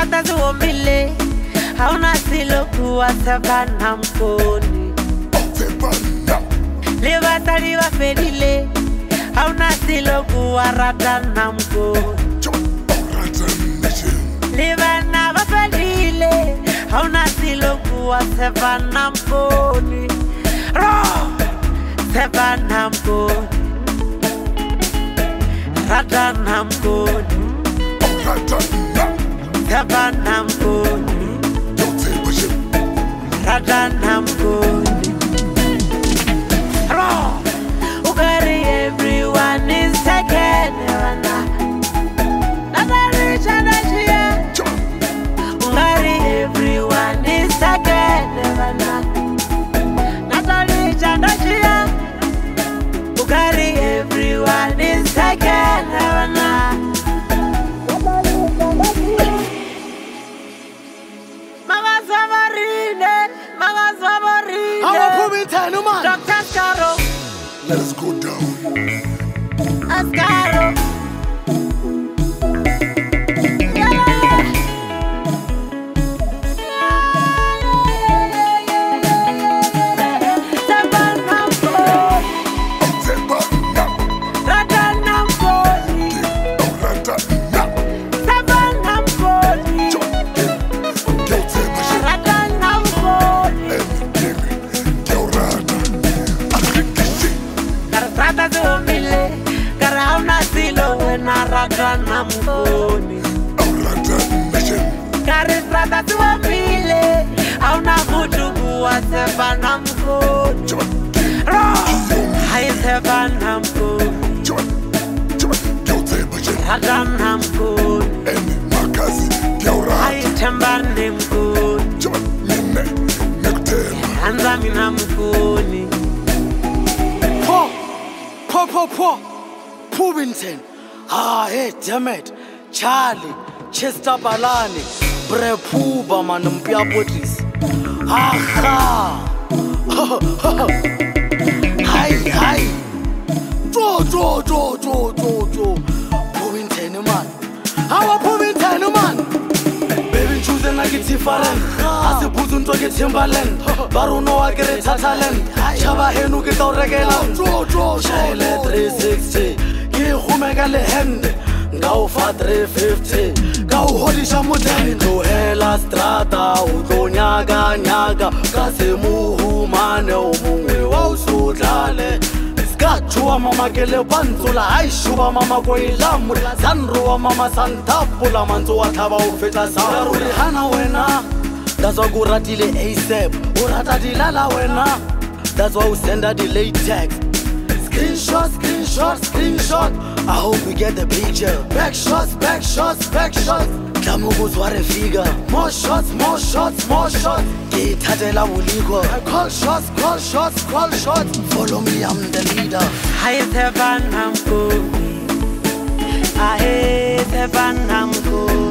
Rata zuomile hauna silo kuwa savana mkoni Liva taliva fedile hauna silo kuwa rata na mkoni Liva na vafedile hauna silo kuwa savana mkoni Savana mkoni Rata na mkoni Savana mkoni Rata na mkoni Ugari everyone is taken Natarija Najia Ugari everyone is taken Natarija Najia Ugari everyone is taken Dr. Scaro, let us go down. Ascaro. Rata na mkoni Kari rata tuwamile Auna kutubu wa sefa na mkoni Hai sefa na mkoni Rata na mkoni Hai tembane mkoni Anzami na mkoni Po Pubinton Ah, hey, damn it. Charlie, Chester Balani, Brepuba Manumpia Potis. Aha! Hi. Jo. Pubinton, man. How a Pubinton, man? Baby, choosing like it's different. As a Puzun to get Timberland. Baruno, I get a talent. Chava Henu get out again. Jo. Shile 360. Humega le hende Ngao fa 350 Ngao hodisha mudende Tuhela strata Uto nyaga Kase muhu mane Umungwe wa usudlale Skachua mama kele panzula Aishuwa mama kwa ilamula Sanruwa mama santapula Manzo wataba ufeta saruli Hana wena That's why kuratile ASAP Urata dilala wena That's why usenda delay text Screenshot. I hope we get the picture. Back shots. Klamugus war a figure. More shots. Itatela wulikwa. Call shots. Follow me, I'm the leader. Hai Savana mkoni Sevan na mkoni